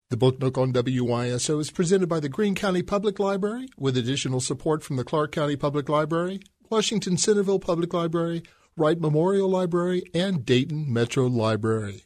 The Book Nook on WYSO is presented by the Greene County Public Library with additional support from the Clark County Public Library, Washington Centerville Public Library, Wright Memorial Library, and Dayton Metro Library.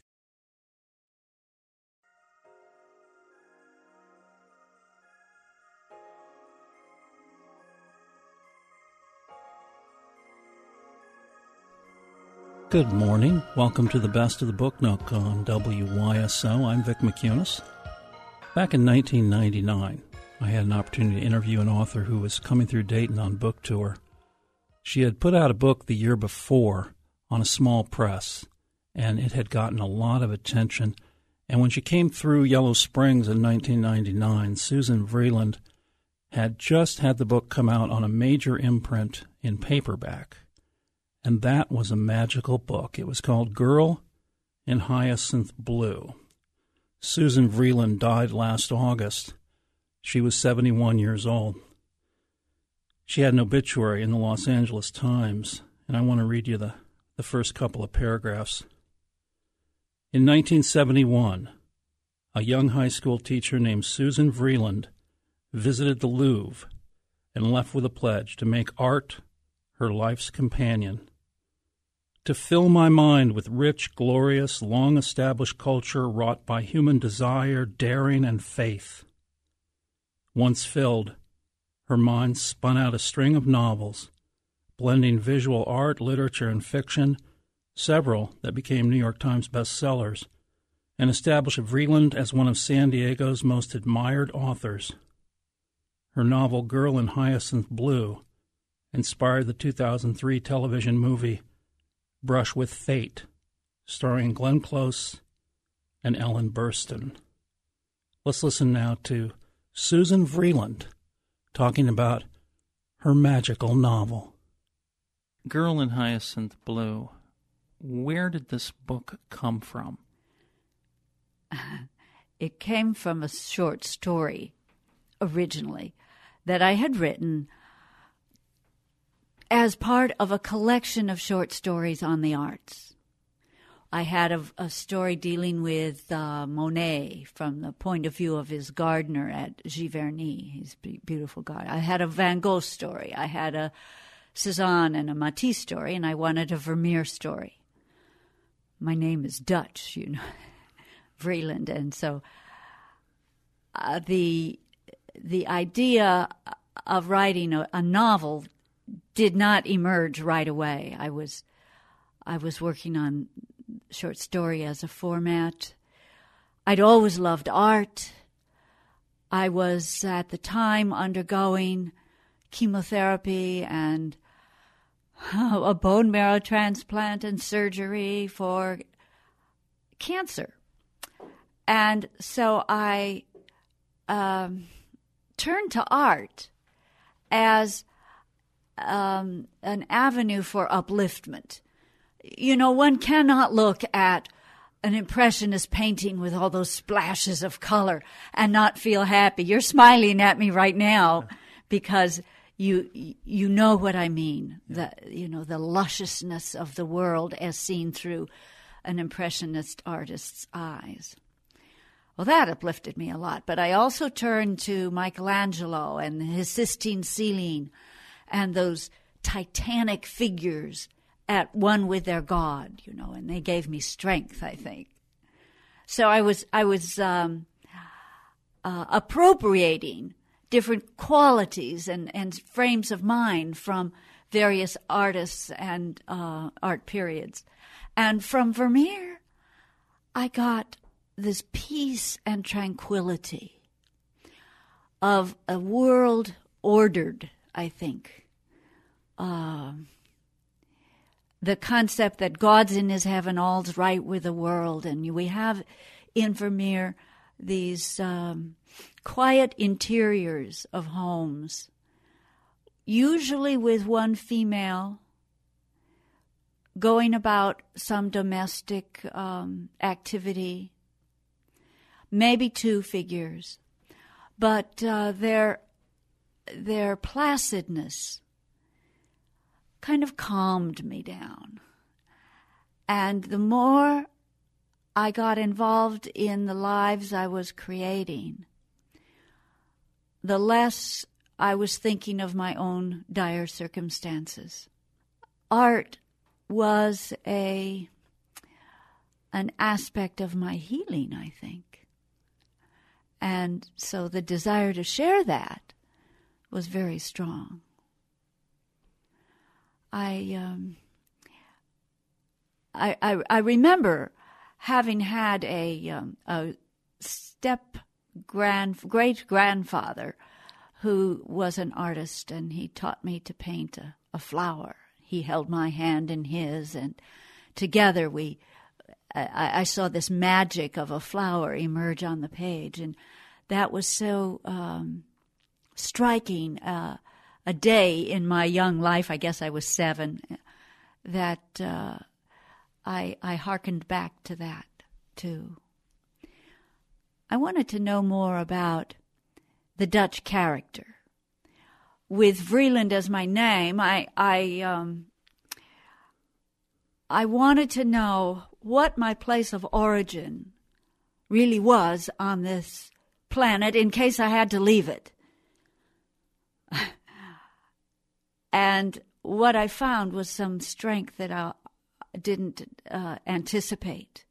Good morning. Welcome to the Best of the Book Nook on WYSO. I'm Vic McCunis. Back in 1999, I had an opportunity to interview an author who was coming through Dayton on book tour. She had put out a book the year before on a small press, and it had gotten a lot of attention. And when she came through Yellow Springs in 1999, Susan Vreeland had just had the book come out on a major imprint in paperback. And that was a magical book. It was called Girl in Hyacinth Blue. Susan Vreeland died last August. She was 71 years old. She had an obituary in the Los Angeles Times, and I want to read you the first couple of paragraphs. In 1971, a young high school teacher named Susan Vreeland visited the Louvre and left with a pledge to make art her life's companion. To fill my mind with rich, glorious, long-established culture wrought by human desire, daring, and faith. Once filled, her mind spun out a string of novels, blending visual art, literature, and fiction, several that became New York Times bestsellers, and established Vreeland as one of San Diego's most admired authors. Her novel Girl in Hyacinth Blue inspired the 2003 television movie Brush with Fate, starring Glenn Close and Ellen Burstyn. Let's listen now to Susan Vreeland talking about her magical novel. Girl in Hyacinth Blue. Where did this book come from? It came from a short story, originally, that I had written as part of a collection of short stories on the arts. I had a story dealing with Monet from the point of view of his gardener at Giverny, his beautiful garden. I had a Van Gogh story. I had a Cézanne and a Matisse story, and I wanted a Vermeer story. My name is Dutch, you know, Vreeland, and so the idea of writing a novel did not emerge right away. I was working on short story as a format. I'd always loved art. I was at the time undergoing chemotherapy and a bone marrow transplant and surgery for cancer. And so I turned to art as an avenue for upliftment. You know, one cannot look at an impressionist painting with all those splashes of color and not feel happy. You're smiling at me right now because you know what I mean. The lusciousness of the world as seen through an impressionist artist's eyes. Well, that uplifted me a lot. But I also turned to Michelangelo and his Sistine ceiling and those titanic figures at one with their God, you know, and they gave me strength, I think. So I was appropriating different qualities and frames of mind from various artists and art periods. And from Vermeer, I got this peace and tranquility of a world ordered, I think. The concept that God's in his heaven, all's right with the world. And we have in Vermeer these quiet interiors of homes, usually with one female going about some domestic activity, maybe two figures, but their placidness kind of calmed me down. And the more I got involved in the lives I was creating, the less I was thinking of my own dire circumstances. Art was an aspect of my healing, I think. And so the desire to share that was very strong. I remember having had a great-grandfather who was an artist, and he taught me to paint a flower. He held my hand in his, and together I saw this magic of a flower emerge on the page, and that was so striking a day in my young life. I guess I was 7, that I hearkened back to that too. I wanted to know more about the Dutch character. With Vreeland as my name, I wanted to know what my place of origin really was on this planet in case I had to leave it. And what I found was some strength that I didn't anticipate.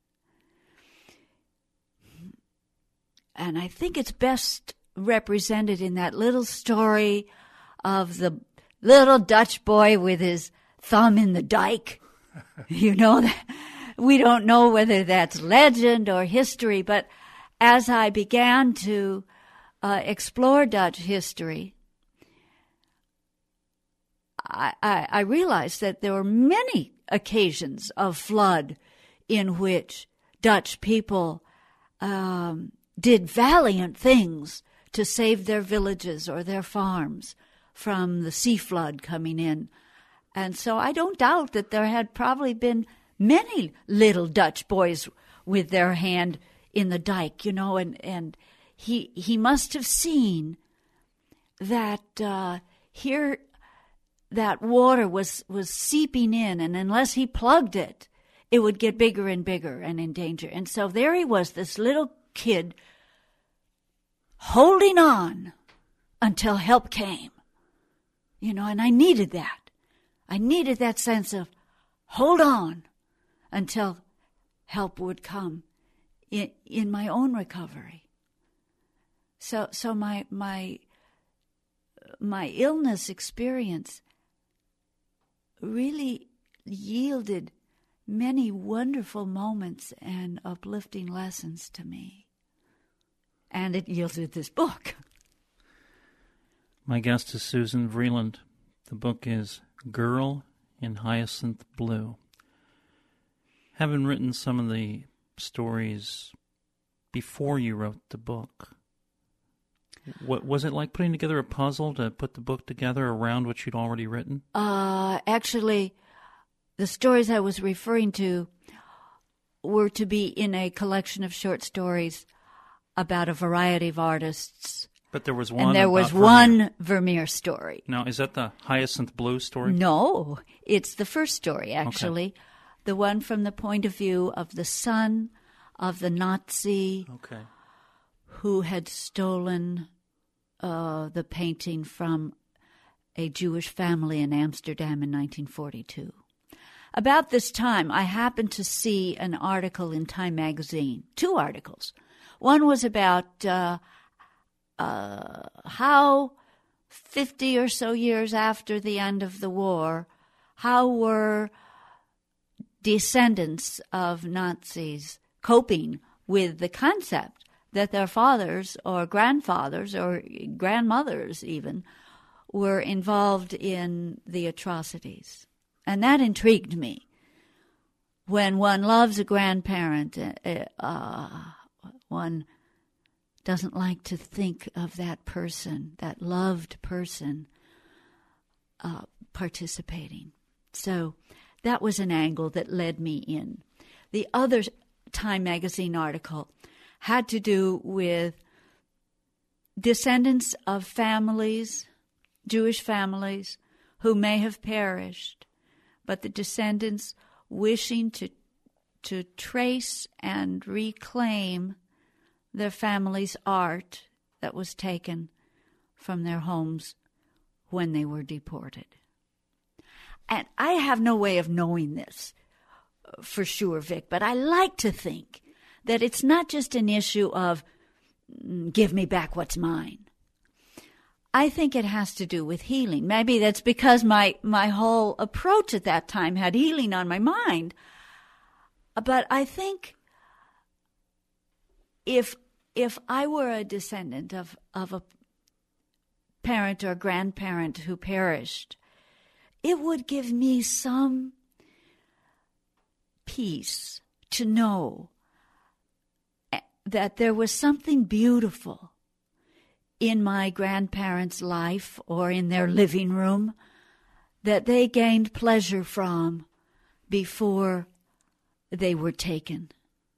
And I think it's best represented in that little story of the little Dutch boy with his thumb in the dike. You know, we don't know whether that's legend or history, but as I began to explore Dutch history, I realized that there were many occasions of flood in which Dutch people did valiant things to save their villages or their farms from the sea flood coming in. And so I don't doubt that there had probably been many little Dutch boys with their hand in the dike, you know, and he must have seen that here that water was seeping in, and unless he plugged it, it would get bigger and bigger and in danger. And so there he was, this little kid, holding on until help came. You know, and I needed that. I needed that sense of hold on until help would come in my own recovery. So my illness experience really yielded many wonderful moments and uplifting lessons to me. And it yielded this book. My guest is Susan Vreeland. The book is Girl in Hyacinth Blue. Having written some of the stories before you wrote the book, what was it like putting together a puzzle to put the book together around what you'd already written? Actually, the stories I was referring to were to be in a collection of short stories about a variety of artists. But there was one. And there was one Vermeer story. Now, is that the Hyacinth Blue story? No, it's the first story, actually. Okay. The one from the point of view of the son of the Nazi who had stolen the painting from a Jewish family in Amsterdam in 1942. About this time, I happened to see an article in Time magazine, 2 articles. One was about how 50 or so years after the end of the war, how were descendants of Nazis coping with the concept that their fathers or grandfathers or grandmothers even were involved in the atrocities. And that intrigued me. When one loves a grandparent, one doesn't like to think of that person, that loved person, participating. So that was an angle that led me in. The other Time magazine article had to do with descendants of families, Jewish families, who may have perished, but the descendants wishing to trace and reclaim their family's art that was taken from their homes when they were deported. And I have no way of knowing this for sure, Vic, but I like to think that it's not just an issue of give me back what's mine. I think it has to do with healing. Maybe that's because my whole approach at that time had healing on my mind. But I think if I were a descendant of a parent or grandparent who perished, it would give me some peace to know that there was something beautiful in my grandparents' life or in their living room that they gained pleasure from before they were taken.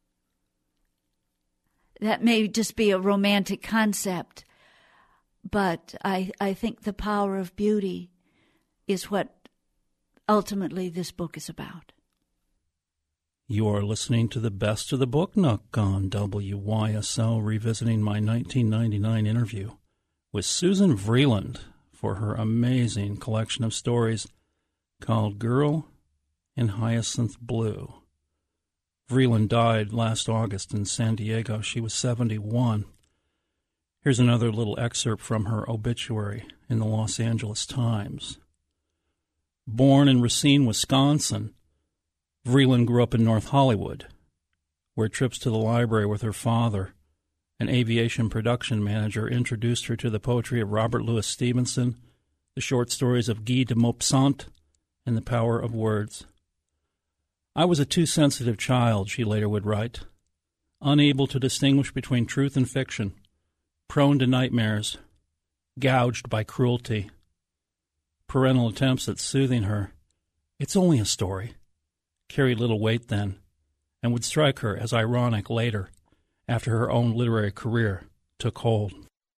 That may just be a romantic concept, but I think the power of beauty is what ultimately this book is about. You are listening to the Best of the Book Nook on WYSO, revisiting my 1999 interview with Susan Vreeland for her amazing collection of stories called Girl in Hyacinth Blue. Vreeland died last August in San Diego. She was 71. Here's another little excerpt from her obituary in the Los Angeles Times. Born in Racine, Wisconsin, Vreeland grew up in North Hollywood, where trips to the library with her father, an aviation production manager, introduced her to the poetry of Robert Louis Stevenson, the short stories of Guy de Maupassant, and the power of words. I was a too sensitive child, she later would write, unable to distinguish between truth and fiction, prone to nightmares, gouged by cruelty. Parental attempts at soothing her, "It's only a story," carried little weight then, and would strike her as ironic later, after her own literary career took hold.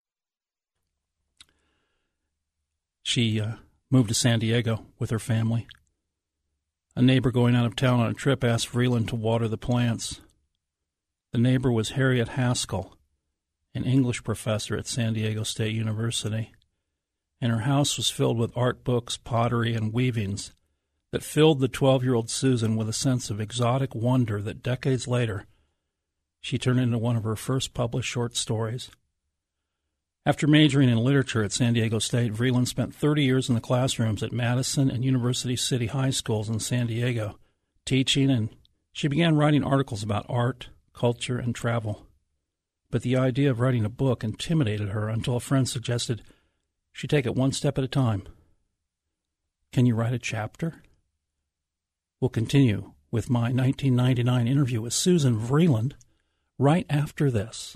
She moved to San Diego with her family. A neighbor going out of town on a trip asked Vreeland to water the plants. The neighbor was Harriet Haskell, an English professor at San Diego State University, and her house was filled with art books, pottery, and weavings that filled the 12-year-old Susan with a sense of exotic wonder that decades later she turned into one of her first published short stories. After majoring in literature at San Diego State, Vreeland spent 30 years in the classrooms at Madison and University City high schools in San Diego, teaching, and she began writing articles about art, culture, and travel. But the idea of writing a book intimidated her until a friend suggested she take it one step at a time. Can you write a chapter? We'll continue with my 1999 interview with Susan Vreeland right after this.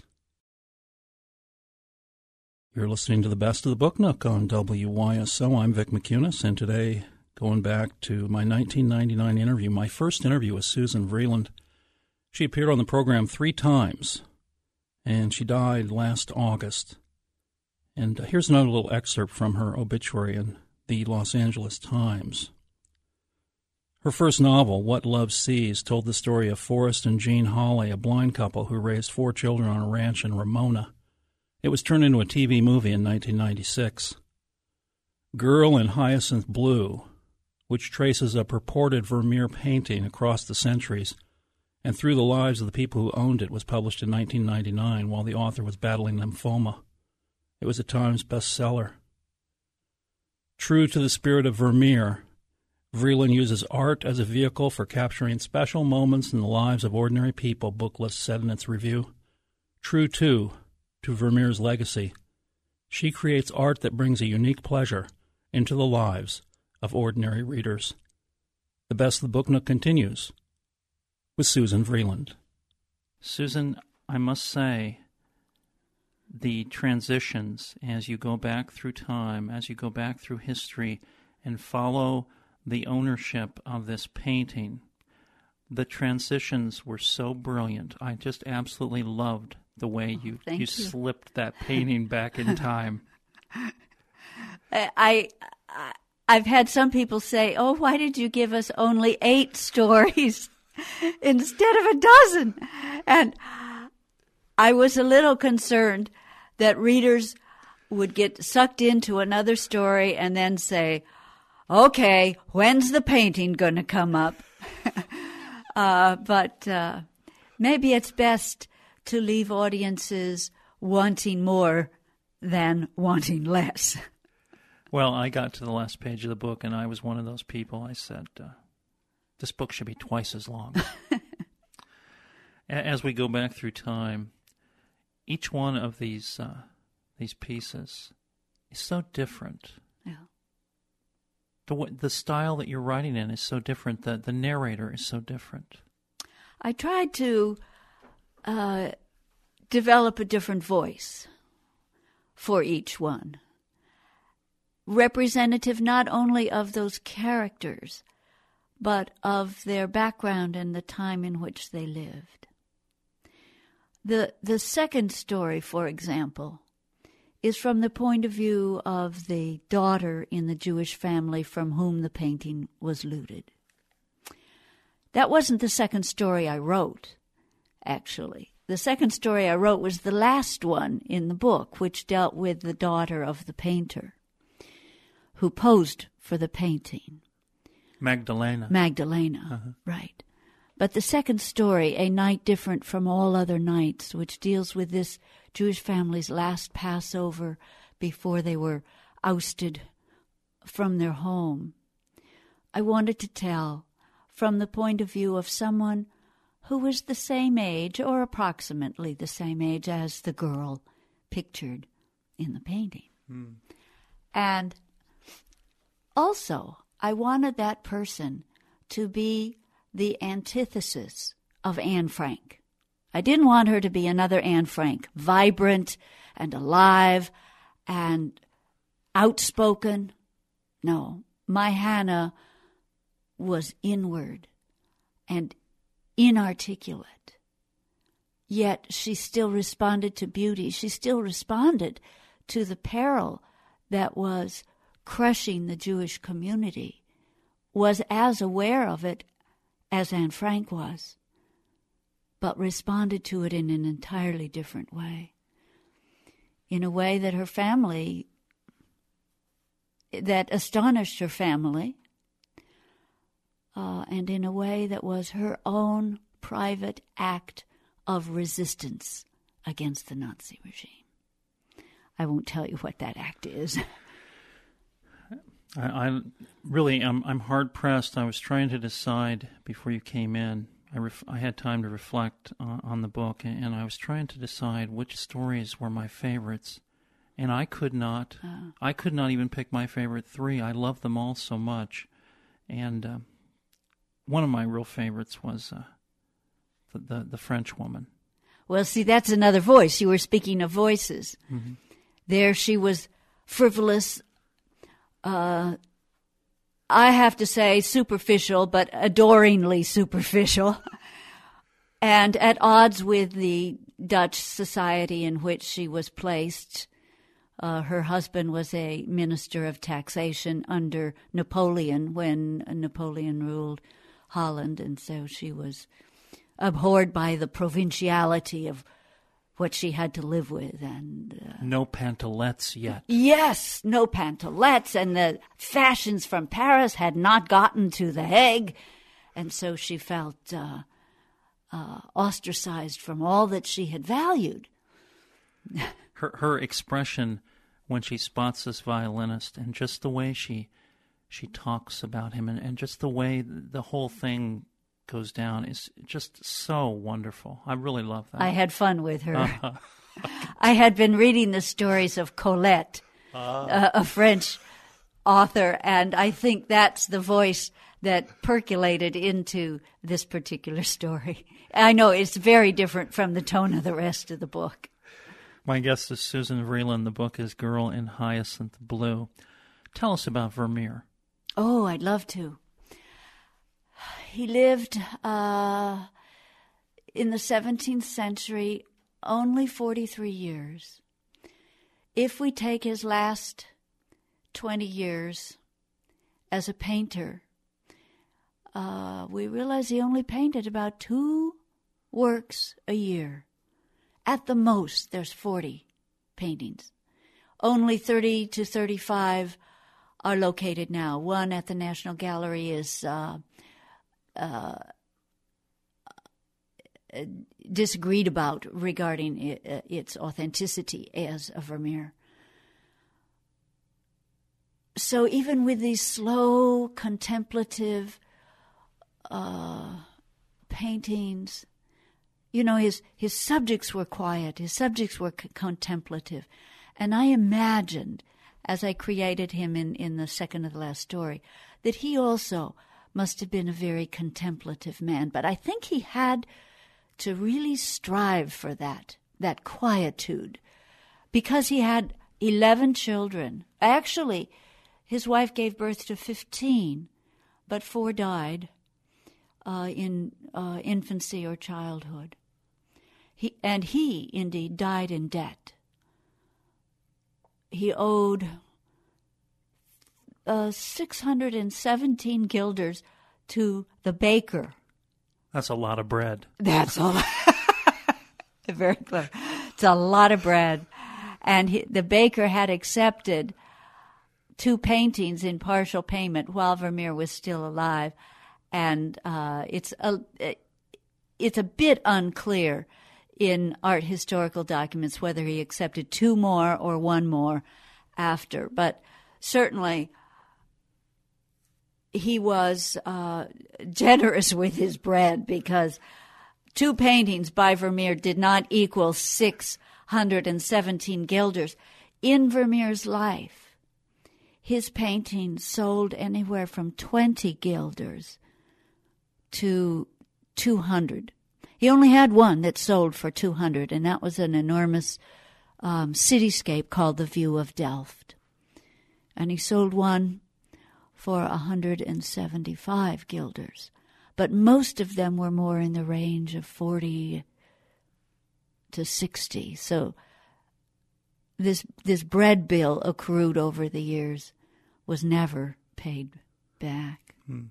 You're listening to the Best of the Book Nook on WYSO. I'm Vic McCunis, and today, going back to my 1999 interview, my first interview with Susan Vreeland. She appeared on the program 3 times, and she died last August. And here's another little excerpt from her obituary in the Los Angeles Times. Her first novel, What Love Sees, told the story of Forrest and Jean Hawley, a blind couple who raised 4 children on a ranch in Ramona. It was turned into a TV movie in 1996. Girl in Hyacinth Blue, which traces a purported Vermeer painting across the centuries and through the lives of the people who owned it, was published in 1999 while the author was battling lymphoma. It was a Times bestseller. True to the spirit of Vermeer, Vreeland uses art as a vehicle for capturing special moments in the lives of ordinary people, Booklist said in its review. True, too, to Vermeer's legacy, she creates art that brings a unique pleasure into the lives of ordinary readers. The Best of the Book Nook continues with Susan Vreeland. Susan, I must say, the transitions as you go back through time, as you go back through history, and follow the ownership of this painting, the transitions were so brilliant. I just absolutely loved the way you slipped that painting back in time. I've had some people say, "Oh, why did you give us only 8 stories?" instead of a dozen. And I was a little concerned that readers would get sucked into another story and then say, okay, when's the painting going to come up? But maybe it's best to leave audiences wanting more than wanting less. Well, I got to the last page of the book, and I was one of those people. I said, this book should be twice as long. As we go back through time, each one of these pieces is so different. Yeah. The style that you're writing in is so different. The narrator is so different. I tried to develop a different voice for each one, representative not only of those characters, but of their background and the time in which they lived. The second story, for example, is from the point of view of the daughter in the Jewish family from whom the painting was looted. That wasn't the second story I wrote, actually. The second story I wrote was the last one in the book, which dealt with the daughter of the painter who posed for the painting. Magdalena. Right. But the second story, A Night Different from All Other Nights, which deals with this Jewish family's last Passover before they were ousted from their home, I wanted to tell from the point of view of someone who was the same age, or approximately the same age, as the girl pictured in the painting. And also, I wanted that person to be the antithesis of Anne Frank. I didn't want her to be another Anne Frank, vibrant and alive and outspoken. No, my Hannah was inward and inarticulate. Yet she still responded to beauty. She still responded to the peril that was crushing the Jewish community, was as aware of it as Anne Frank was, but responded to it in an entirely different way, in a way that her family, that astonished her family, and in a way that was her own private act of resistance against the Nazi regime. I won't tell you what that act is. I'm hard pressed. I was trying to decide before you came in. I had time to reflect on the book, and I was trying to decide which stories were my favorites, and I could not. I could not even pick my favorite three. I love them all so much, and one of my real favorites was the French woman. Well, see, that's another voice. You were speaking of voices. Mm-hmm. There she was frivolous, I have to say superficial, but adoringly superficial, and at odds with the Dutch society in which she was placed. Her husband was a minister of taxation under Napoleon when Napoleon ruled Holland, and so she was abhorred by the provinciality of what she had to live with. And no pantalettes yet. Yes, no pantalettes, and the fashions from Paris had not gotten to The Hague, and so she felt ostracized from all that she had valued. Her expression when she spots this violinist, and just the way she talks about him, and just the way the whole thing goes down is just so wonderful. I really love that. I had fun with her. I had been reading the stories of Colette, a French author, and I think that's the voice that percolated into this particular story. I know it's very different from the tone of the rest of the book. My guest is Susan Vreeland. The book is Girl in Hyacinth Blue. Tell us about Vermeer. Oh, I'd love to. He lived in the 17th century only 43 years. If we take his last 20 years as a painter, we realized he only painted about 2 works a year. At the most, there's 40 paintings. Only 30 to 35 are located now. One at the National Gallery is disagreed about regarding its authenticity as a Vermeer. So even with these slow, contemplative paintings, you know, his subjects were quiet, his subjects were contemplative. And I imagined, as I created him in the second to the last story, that he also must have been a very contemplative man. But I think he had to really strive for that quietude, because he had 11 children. Actually, his wife gave birth to 15, but 4 died in infancy or childhood. He indeed died in debt. He owed 617 guilders to the baker. That's a lot of bread. That's a lot. Very clever. It's a lot of bread. And the baker had accepted 2 paintings in partial payment while Vermeer was still alive. And it's a bit unclear in art historical documents whether he accepted 2 more or 1 more after. But certainly he was generous with his bread, because 2 paintings by Vermeer did not equal 617 guilders. In Vermeer's life, his paintings sold anywhere from 20 guilders to 200. He only had one that sold for 200, and that was an enormous cityscape called the View of Delft. And he sold one for 175 guilders. But most of them were more in the range of 40 to 60. So this bread bill accrued over the years was never paid back.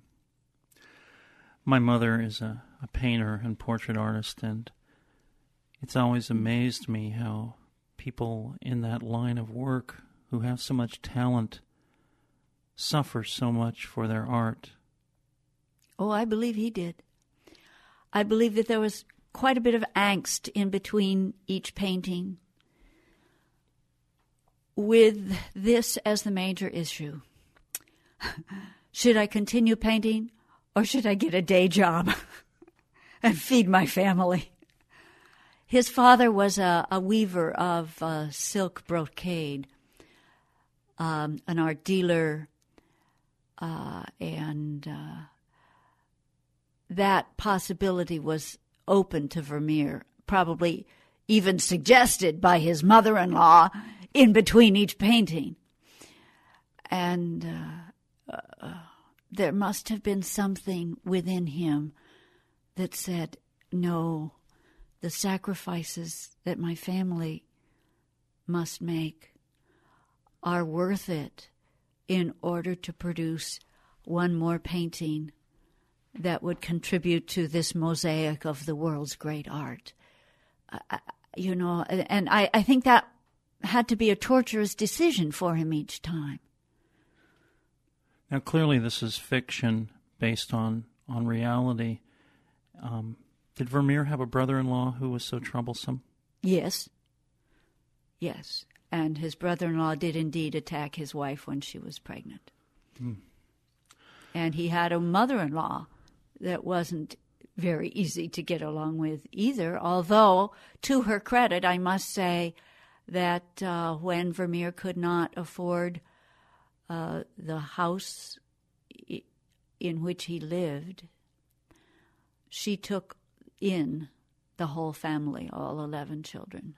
My mother is a painter and portrait artist, and it's always amazed me how people in that line of work who have so much talent suffer so much for their art. Oh, I believe he did. I believe that there was quite a bit of angst in between each painting, with this as the major issue. Should I continue painting, or should I get a day job and feed my family? His father was a weaver of silk brocade, an art dealer, and that possibility was open to Vermeer, probably even suggested by his mother-in-law in between each painting. And there must have been something within him that said, no, the sacrifices that my family must make are worth it in order to produce one more painting that would contribute to this mosaic of the world's great art. And I think that had to be a torturous decision for him each time. Now, clearly this is fiction based on reality. Did Vermeer have a brother-in-law who was so troublesome? Yes. Yes. And his brother-in-law did indeed attack his wife when she was pregnant. And he had a mother-in-law that wasn't very easy to get along with either, although, to her credit, I must say that when Vermeer could not afford the house in which he lived, she took in the whole family, all 11 children.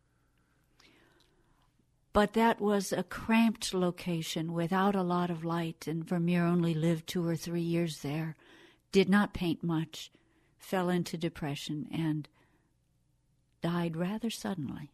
But that was a cramped location without a lot of light, and Vermeer only lived 2 or 3 years there, did not paint much, fell into depression, and died rather suddenly.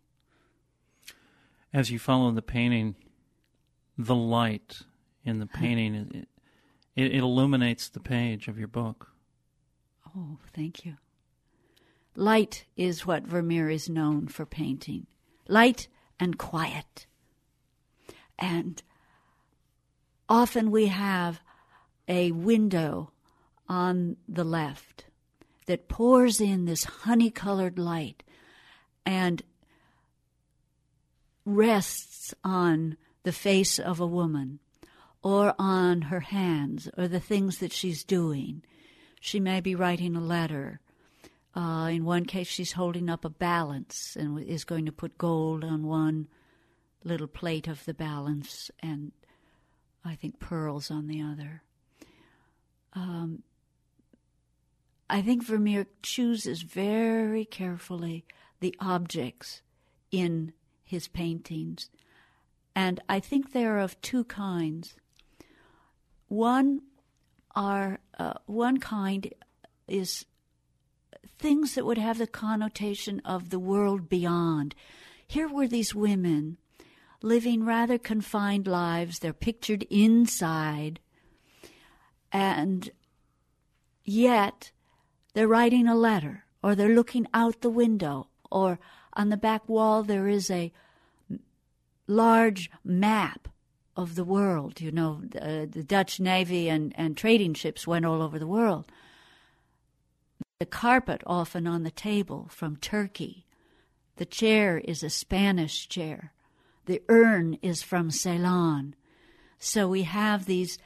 As you follow the painting, the light in the painting, It illuminates the page of your book. Oh, thank you. Light is what Vermeer is known for painting. Light and quiet. And often we have a window on the left that pours in this honey-colored light and rests on the face of a woman or on her hands or the things that she's doing. She may be writing a letter. In one case, she's holding up a balance and is going to put gold on one little plate of the balance and I think pearls on the other. I think Vermeer chooses very carefully the objects in his paintings. And I think they're of two kinds. One kind is things that would have the connotation of the world beyond. Here were these women living rather confined lives. They're pictured inside, and yet they're writing a letter, or they're looking out the window, or on the back wall there is a large map of the world. You know, the Dutch Navy and trading ships went all over the world. The carpet often on the table from Turkey. The chair is a Spanish chair. The urn is from Ceylon. So we have these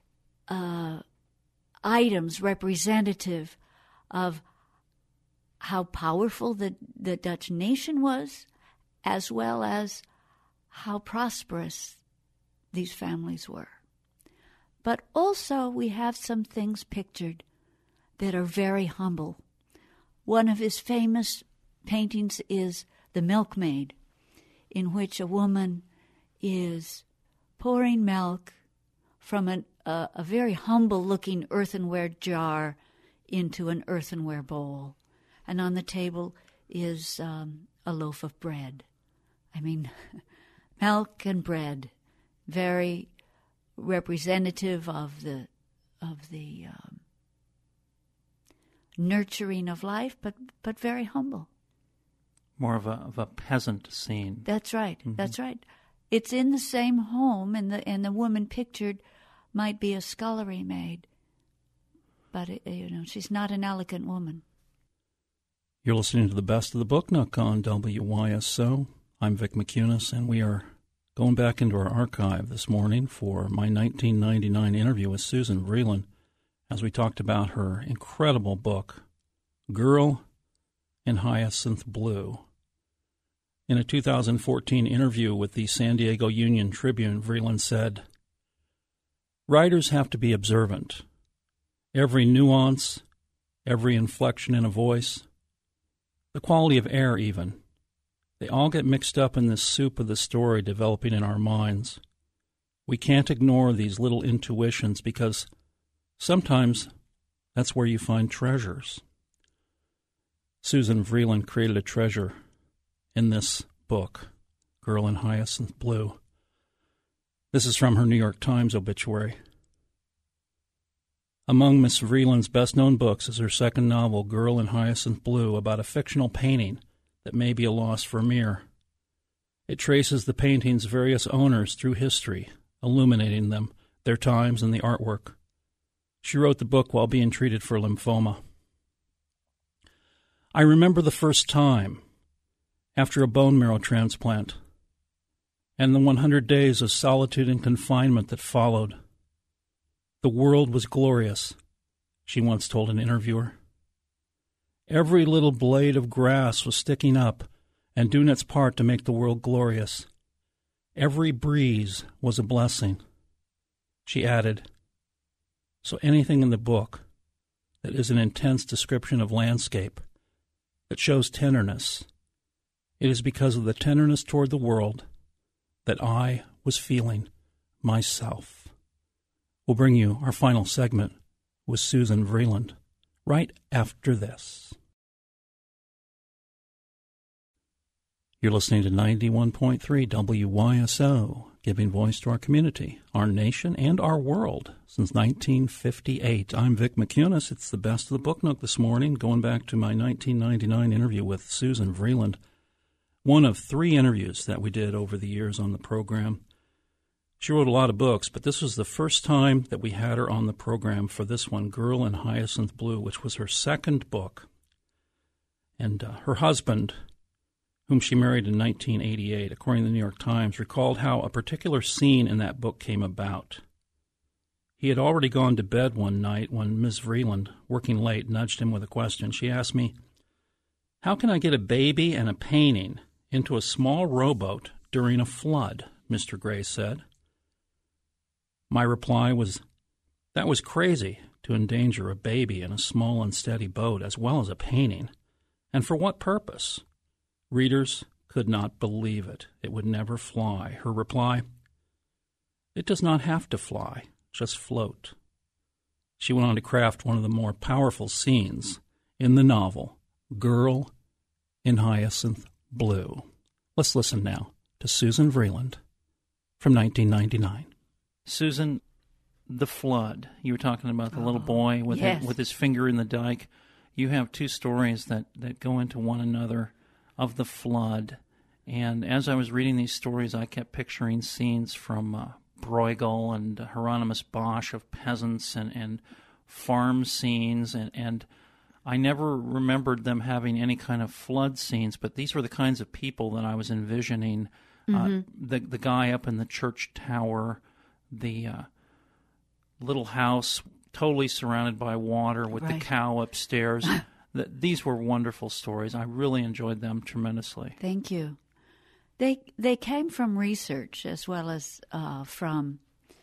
items representative of how powerful the Dutch nation was, as well as how prosperous these families were. But also we have some things pictured that are very humble. One of his famous paintings is The Milkmaid, in which a woman is pouring milk from a very humble-looking earthenware jar into an earthenware bowl. And on the table is a loaf of bread. I mean, milk and bread, very representative of the nurturing of life, but very humble. More of a peasant scene. That's right. Mm-hmm. That's right. It's in the same home, and the woman pictured might be a scullery maid, but she's not an elegant woman. You're listening to the Best of the Book Nook on WYSO. I'm Vic McCunis, and we are going back into our archive this morning for my 1999 interview with Susan Vreeland, as we talked about her incredible book, Girl in Hyacinth Blue. In a 2014 interview with the San Diego Union-Tribune, Vreeland said, "Writers have to be observant. Every nuance, every inflection in a voice, the quality of air even, they all get mixed up in this soup of the story developing in our minds. We can't ignore these little intuitions because sometimes that's where you find treasures." Susan Vreeland created a treasure in this book, Girl in Hyacinth Blue. This is from her New York Times obituary. Among Miss Vreeland's best-known books is her second novel, Girl in Hyacinth Blue, about a fictional painting that may be a lost Vermeer. It traces the painting's various owners through history, illuminating them, their times, and the artwork. She wrote the book while being treated for lymphoma. I remember the first time, after a bone marrow transplant, and the 100 days of solitude and confinement that followed. The world was glorious, she once told an interviewer. Every little blade of grass was sticking up and doing its part to make the world glorious. Every breeze was a blessing. She added, so anything in the book that is an intense description of landscape, that shows tenderness, it is because of the tenderness toward the world that I was feeling myself. We'll bring you our final segment with Susan Vreeland right after this. You're listening to 91.3 WYSO, giving voice to our community, our nation, and our world since 1958. I'm Vic McCunis. It's the Best of the Book Nook this morning, going back to my 1999 interview with Susan Vreeland, one of 3 interviews that we did over the years on the program. She wrote a lot of books, but this was the first time that we had her on the program for this one, Girl in Hyacinth Blue, which was her second book. And her husband, whom she married in 1988, according to the New York Times, recalled how a particular scene in that book came about. He had already gone to bed one night when Ms. Vreeland, working late, nudged him with a question. She asked me, "How can I get a baby and a painting into a small rowboat during a flood?" Mr. Gray said. My reply was, that was crazy to endanger a baby in a small unsteady boat as well as a painting. And for what purpose? Readers could not believe it. It would never fly. Her reply, it does not have to fly, just float. She went on to craft one of the more powerful scenes in the novel, Girl in Hyacinth Blue. Let's listen now to Susan Vreeland from 1999. Susan, the flood. You were talking about the little boy with yes. with his finger in the dike. You have 2 stories that go into one another of the flood. And as I was reading these stories, I kept picturing scenes from Bruegel and Hieronymus Bosch of peasants and farm scenes. And I never remembered them having any kind of flood scenes, but these were the kinds of people that I was envisioning. The guy up in the church tower, the little house totally surrounded by water with the cow upstairs. These were wonderful stories. I really enjoyed them tremendously. Thank you. They came from research as well as from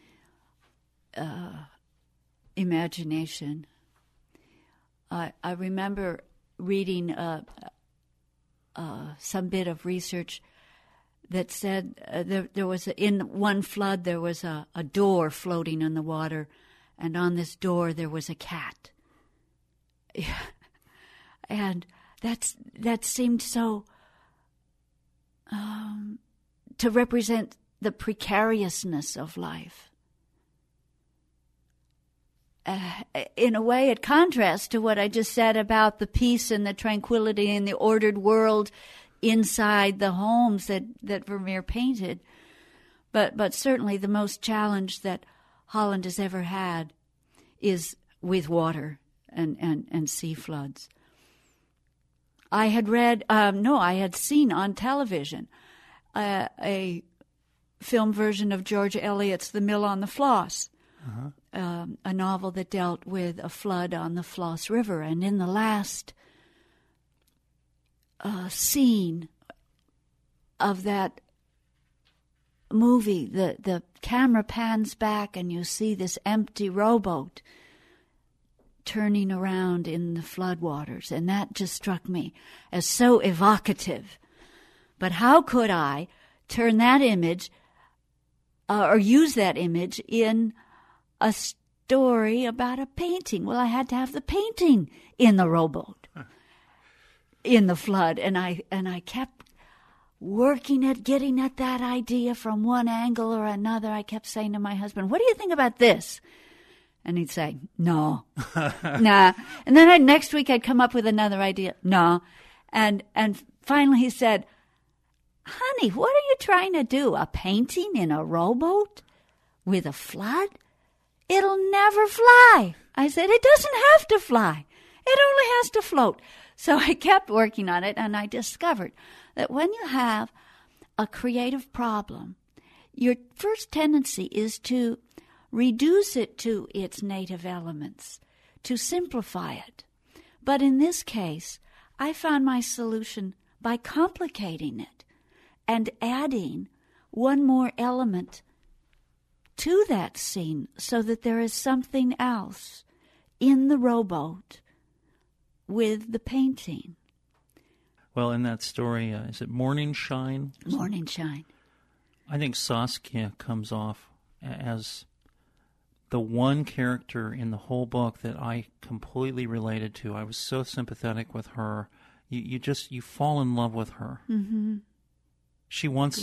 imagination. I remember reading some bit of research that said there was in one flood there was a door floating in the water, and on this door there was a cat. And that seemed so to represent the precariousness of life. In a way, it contrasts to what I just said about the peace and the tranquility and the ordered world inside the homes that Vermeer painted. But certainly the most challenge that Holland has ever had is with water and sea floods. I had seen on television a film version of George Eliot's The Mill on the Floss, a novel that dealt with a flood on the Floss River. And in the last scene of that movie, the camera pans back and you see this empty rowboat turning around in the floodwaters, and that just struck me as so evocative. But how could I turn that image or use that image in a story about a painting? Well, I had to have the painting in the rowboat in the flood, and I kept working at getting at that idea from one angle or another. I kept saying to my husband, "What do you think about this?" And he'd say, "No, nah." And then next week I'd come up with another idea. No. And finally he said, "Honey, what are you trying to do? A painting in a rowboat with a flood? It'll never fly." I said, "It doesn't have to fly. It only has to float." So I kept working on it, and I discovered that when you have a creative problem, your first tendency is to reduce it to its native elements, to simplify it. But in this case, I found my solution by complicating it and adding one more element to that scene so that there is something else in the rowboat with the painting. Well, in that story, is it Morning Shine? Morning Shine. I think Saskia comes off as the one character in the whole book that I completely related to. I was so sympathetic with her. You fall in love with her. Mm-hmm. She wants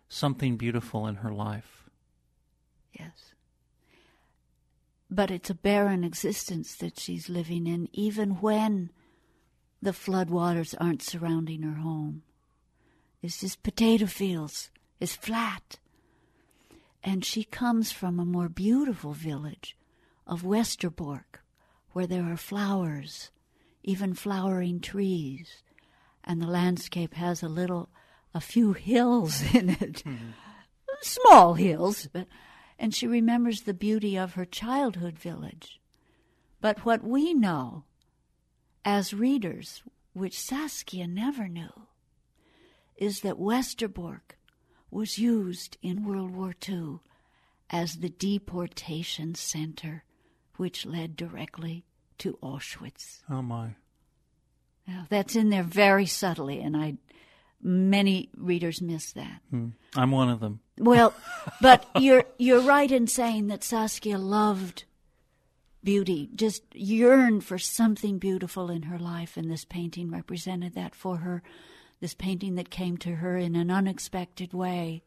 something beautiful in her life. Yes. But it's a barren existence that she's living in, even when the floodwaters aren't surrounding her home. It's just potato fields. It's flat. And she comes from a more beautiful village of Westerbork, where there are flowers, even flowering trees, and the landscape has a few hills in it, small hills, and she remembers the beauty of her childhood village. But what we know as readers, which Saskia never knew, is that Westerbork was used in World War II as the deportation center, which led directly to Auschwitz. Oh, my. Now, that's in there very subtly, and many readers miss that. I'm one of them. Well, but you're right in saying that Saskia loved beauty, just yearned for something beautiful in her life, and this painting represented that for her, this painting that came to her in an unexpected way.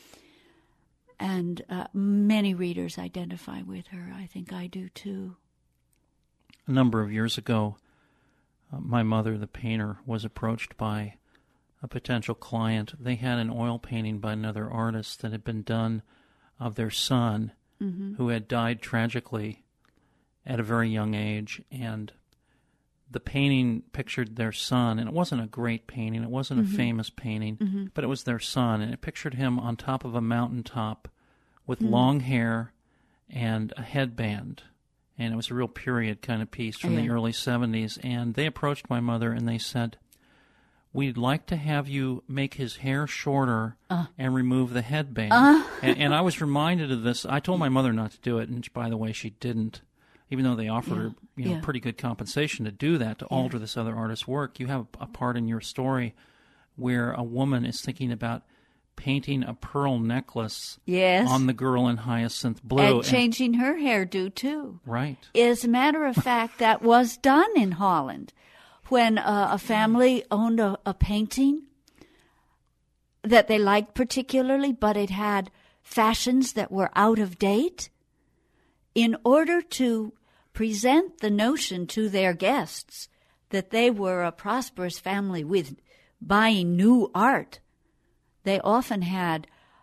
And many readers identify with her. I think I do too. A number of years ago, my mother, the painter, was approached by a potential client. They had an oil painting by another artist that had been done of their son, who had died tragically at a very young age. And the painting pictured their son, and it wasn't a great painting. It wasn't a famous painting, but it was their son. And it pictured him on top of a mountaintop with long hair and a headband. And it was a real period kind of piece from the early 70s. And they approached my mother and they said, "We'd like to have you make his hair shorter and remove the headband." And I was reminded of this. I told my mother not to do it, and by the way, she didn't. Even though they offered her pretty good compensation to do that, to alter this other artist's work. You have a part in your story where a woman is thinking about painting a pearl necklace on the girl in hyacinth blue. And changing her hairdo, too. Right. As a matter of fact, that was done in Holland. When a family owned a painting that they liked particularly, but it had fashions that were out of date, in order to present the notion to their guests that they were a prosperous family with buying new art, they often had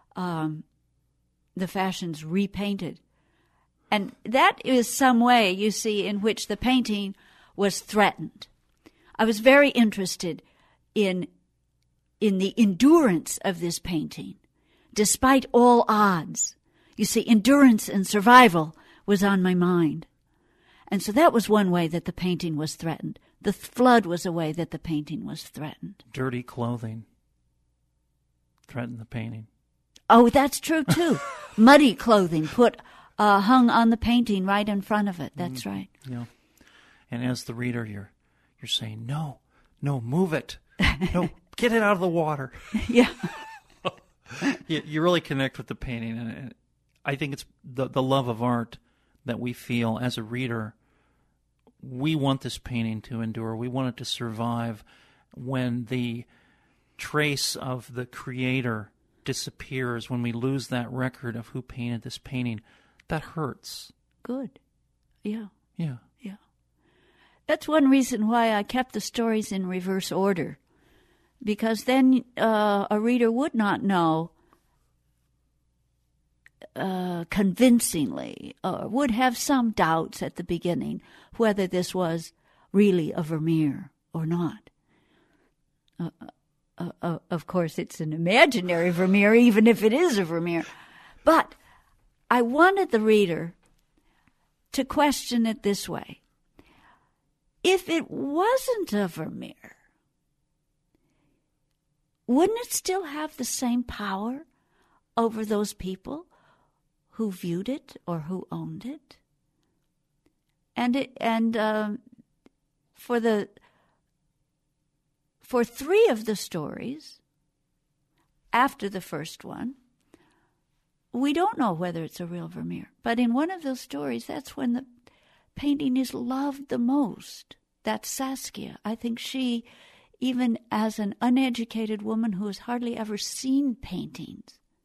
the fashions repainted. And that is some way, you see, in which the painting was threatened. I was very interested in the endurance of this painting, despite all odds. You see, endurance and survival was on my mind. And so that was one way that the painting was threatened. The flood was a way that the painting was threatened. Dirty clothing threatened the painting. Oh, that's true, too. Muddy clothing hung on the painting right in front of it. That's right. Yeah. And as the reader, you're saying, no, move it. No, get it out of the water. Yeah. You really connect with the painting. And I think it's the love of art that we feel as a reader. We want this painting to endure. We want it to survive. When the trace of the creator disappears, when we lose that record of who painted this painting, that hurts. Good. Yeah. Yeah. Yeah. That's one reason why I kept the stories in reverse order, because then a reader would not know convincingly, or would have some doubts at the beginning whether this was really a Vermeer or not. Of course, it's an imaginary Vermeer, even if it is a Vermeer. But I wanted the reader to question it this way. If it wasn't a Vermeer, wouldn't it still have the same power over those people who viewed it or who owned it? And for three of the stories, after the first one, we don't know whether it's a real Vermeer. But in one of those stories, that's when the painting is loved the most. That's Saskia. I think she, even as an uneducated woman who has hardly ever seen paintings,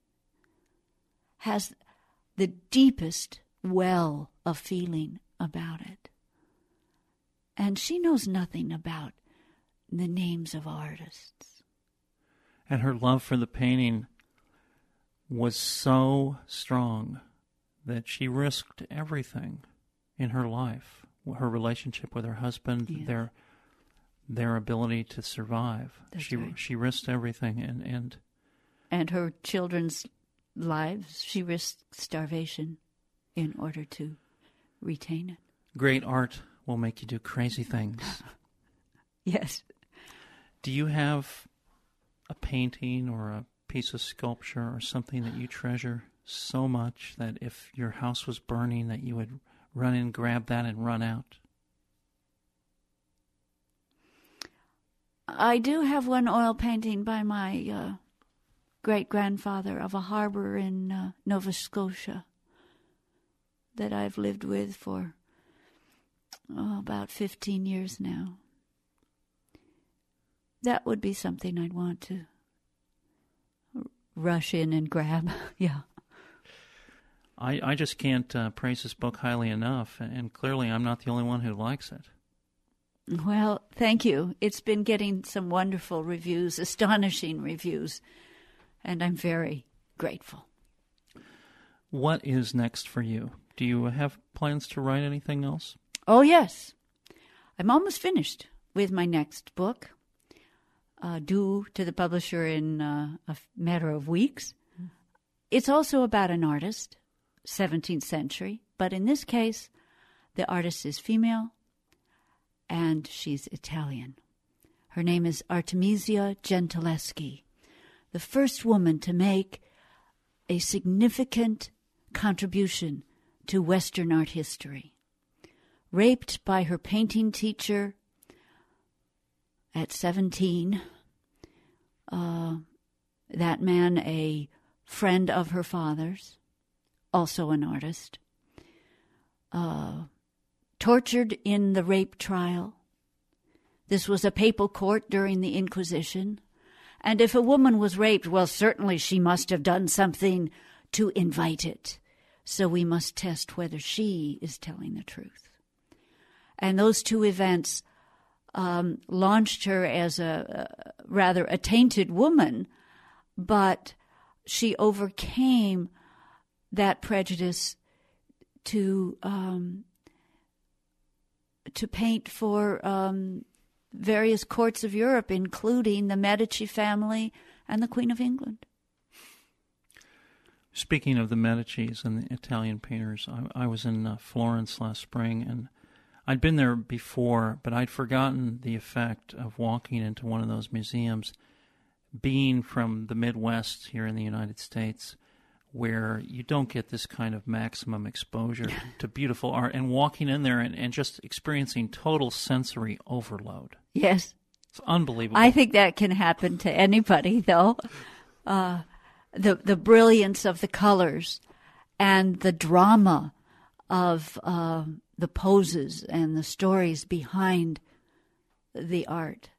has the deepest well of feeling about it. And she knows nothing about the names of artists. And her love for the painting was so strong that she risked everything in her life, her relationship with her husband, Yes. their ability to survive. That's right. She risked everything, And her children's lives, she risked starvation in order to retain it. great art will make you do crazy things. Yes. Do you have a painting or a piece of sculpture or something that you treasure so much that if your house was burning that you would run in, grab that, and run out? I do have one oil painting by my great-grandfather of a harbor in Nova Scotia that I've lived with for about 15 years now. That would be something I'd want to rush in and grab. Yeah. I just can't praise this book highly enough, and clearly I'm not the only one who likes it. Well, thank you. It's been getting some wonderful reviews, astonishing reviews, and I'm very grateful. What is next for you? Do you have plans to write anything else? Oh, yes. I'm almost finished with my next book, due to the publisher in a matter of weeks. It's also about an artist, 17th century, but in this case, the artist is female, and she's Italian. Her name is Artemisia Gentileschi, the first woman to make a significant contribution to Western art history. Raped by her painting teacher at 17, that man a friend of her father's, also an artist, tortured in the rape trial. This was a papal court during the Inquisition, and if a woman was raped, well, certainly she must have done something to invite it. So we must test whether she is telling the truth. And those two events launched her as a rather a tainted woman, but she overcame that prejudice to paint for various courts of Europe, including the Medici family and the Queen of England. Speaking of the Medicis and the Italian painters, I was in Florence last spring, and I'd been there before, but I'd forgotten the effect of walking into one of those museums, being from the Midwest here in the United States, where you don't get this kind of maximum exposure to beautiful art, and walking in there and just experiencing total sensory overload. Yes. It's unbelievable. I think that can happen to anybody, though. The brilliance of the colors and the drama of the poses and the stories behind the art.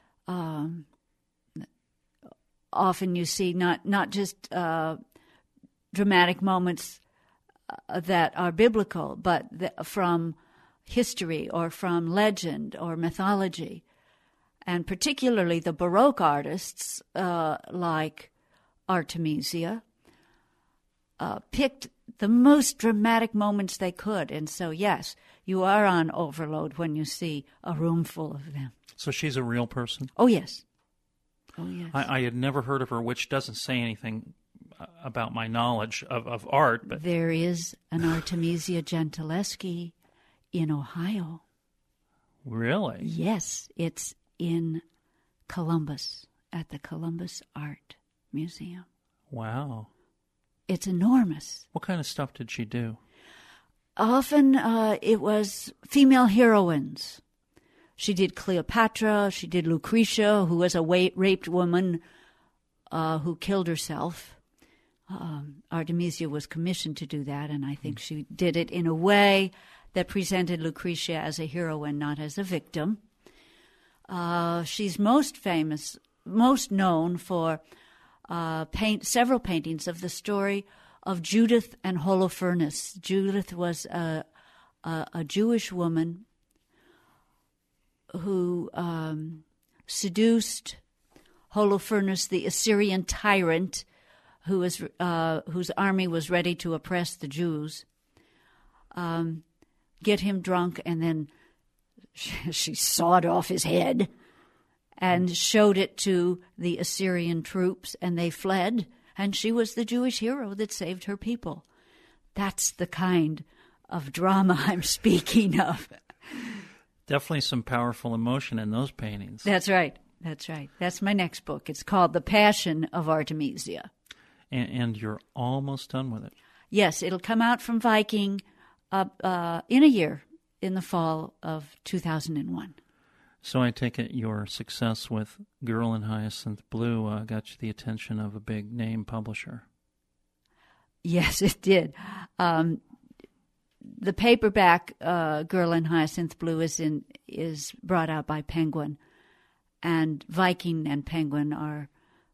Often you see not just dramatic moments that are biblical, but from history or from legend or mythology. And particularly the Baroque artists like Artemisia picked the most dramatic moments they could. And so, yes, you are on overload when you see a room full of them. So she's a real person? Oh, yes. Oh, yes. I had never heard of her, which doesn't say anything about my knowledge of art. But there is an Artemisia Gentileschi in Ohio. Really? Yes, it's in Columbus, at the Columbus Art Museum. Wow. It's enormous. What kind of stuff did she do? Often it was female heroines. She did Cleopatra, she did Lucretia, who was a raped woman who killed herself. Artemisia was commissioned to do that, and I think she did it in a way that presented Lucretia as a heroine, not as a victim. She's most known for several paintings of the story of Judith and Holofernes. Judith was a Jewish woman who seduced Holofernes, the Assyrian tyrant, whose army was ready to oppress the Jews, get him drunk, and then she sawed off his head and showed it to the Assyrian troops, and they fled, and she was the Jewish hero that saved her people. That's the kind of drama I'm speaking of. Definitely some powerful emotion in those paintings. That's right. That's right. That's my next book. It's called The Passion of Artemisia. And you're almost done with it. Yes, it'll come out from Viking in a year, in the fall of 2001. So I take it your success with Girl in Hyacinth Blue got you the attention of a big name publisher. Yes, it did. The paperback Girl in Hyacinth Blue is brought out by Penguin, and Viking and Penguin are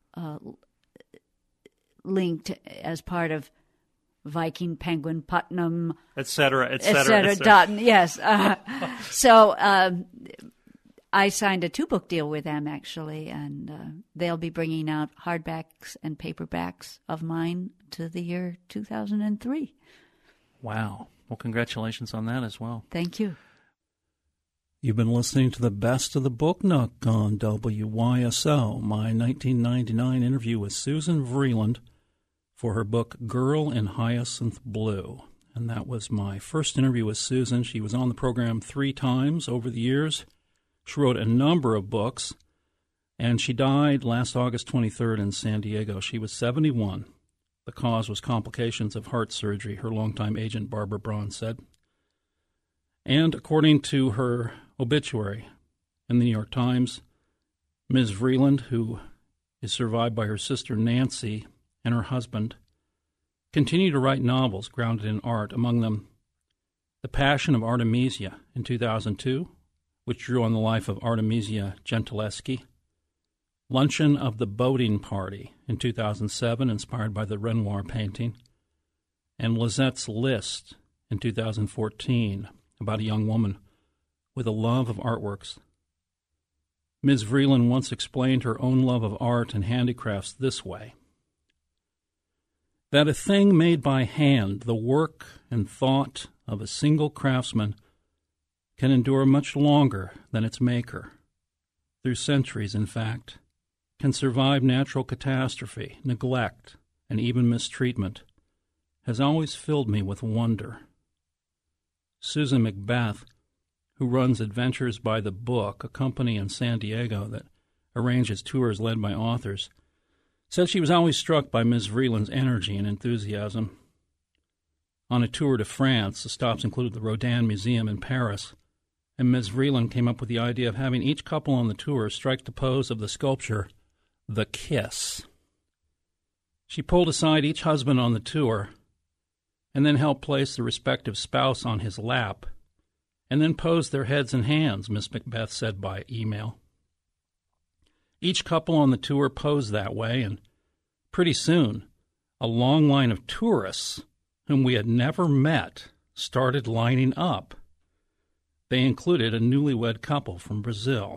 linked as part of Viking, Penguin, Putnam, etc. Yes. So I signed a 2-book deal with them, actually, and they'll be bringing out hardbacks and paperbacks of mine to the year 2003. Wow. Well, congratulations on that as well. Thank you. You've been listening to the Best of the Book Nook on WYSO, my 1999 interview with Susan Vreeland for her book Girl in Hyacinth Blue. And that was my first interview with Susan. She was on the program 3 times over the years. She wrote a number of books, and she died last August 23rd in San Diego. She was 71. The cause was complications of heart surgery, her longtime agent Barbara Braun said. And according to her obituary in the New York Times, Ms. Vreeland, who is survived by her sister Nancy and her husband, continued to write novels grounded in art, among them The Passion of Artemisia in 2002, which drew on the life of Artemisia Gentileschi, Luncheon of the Boating Party in 2007, inspired by the Renoir painting, and Lizette's List in 2014, about a young woman with a love of artworks. Ms. Vreeland once explained her own love of art and handicrafts this way: that a thing made by hand, the work and thought of a single craftsman, can endure much longer than its maker, through centuries, in fact, can survive natural catastrophe, neglect, and even mistreatment, has always filled me with wonder. Susan Macbeth, who runs Adventures by the Book, a company in San Diego that arranges tours led by authors, said she was always struck by Ms. Vreeland's energy and enthusiasm. On a tour to France, the stops included the Rodin Museum in Paris, and Ms. Vreeland came up with the idea of having each couple on the tour strike the pose of the sculpture, The Kiss. She pulled aside each husband on the tour and then helped place the respective spouse on his lap, and then posed their heads and hands, Miss Macbeth said by email. Each couple on the tour posed that way, and pretty soon a long line of tourists whom we had never met started lining up. They included a newlywed couple from Brazil.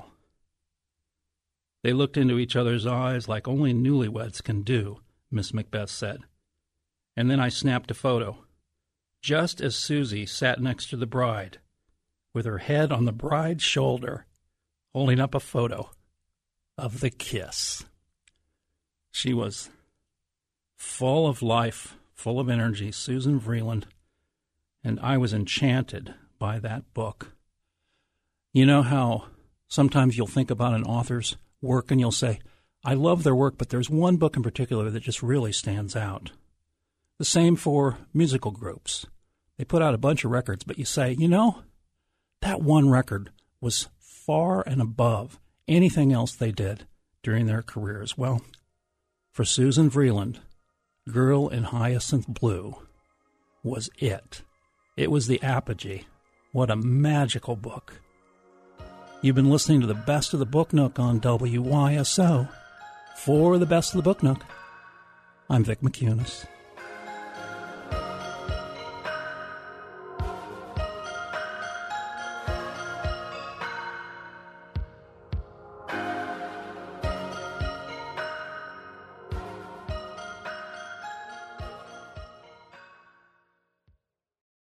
They looked into each other's eyes like only newlyweds can do, Miss Macbeth said. And then I snapped a photo, just as Susie sat next to the bride, with her head on the bride's shoulder, holding up a photo of the kiss. She was full of life, full of energy, Susan Vreeland, and I was enchanted by that book. You know how sometimes you'll think about an author's work and you'll say, I love their work, but there's one book in particular that just really stands out. The same for musical groups. They put out a bunch of records, but you say, you know, that one record was far and above anything else they did during their careers. Well, for Susan Vreeland, Girl in Hyacinth Blue was it. It was the apogee. What a magical book. You've been listening to the Best of the Book Nook on WYSO. For the Best of the Book Nook, I'm Vic McCunis.